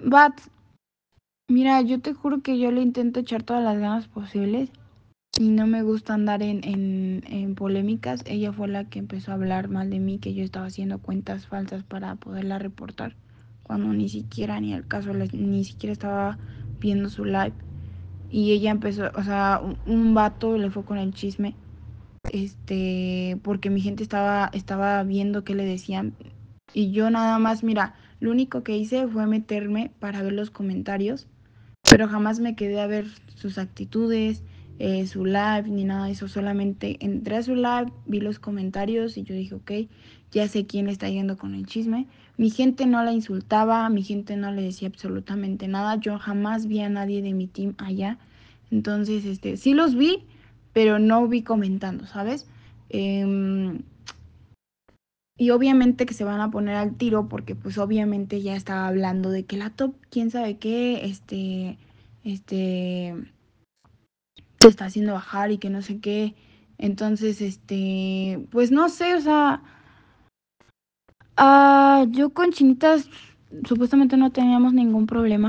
Bat, mira, yo te juro que yo le intento echar todas las ganas posibles y no me gusta andar en polémicas. Ella fue la que empezó a hablar mal de mí, que yo estaba haciendo cuentas falsas para poderla reportar, cuando ni siquiera ni al caso, ni siquiera estaba viendo su live. Y ella empezó, o sea, un vato le fue con el chisme, porque mi gente estaba viendo qué le decían. Y yo nada más, mira, lo único que hice fue meterme para ver los comentarios, pero jamás me quedé a ver sus actitudes, su live, ni nada de eso. Solamente entré a su live, vi los comentarios y yo dije, ok, ya sé quién le está yendo con el chisme. Mi gente no la insultaba, mi gente no le decía absolutamente nada. Yo jamás vi a nadie de mi team allá. Entonces, sí los vi, pero no vi comentando, ¿sabes? Y obviamente que se van a poner al tiro porque pues obviamente ya estaba hablando de que la top, quién sabe qué, te está haciendo bajar y que no sé qué. Entonces, pues no sé, o sea, yo con Chinitas supuestamente no teníamos ningún problema.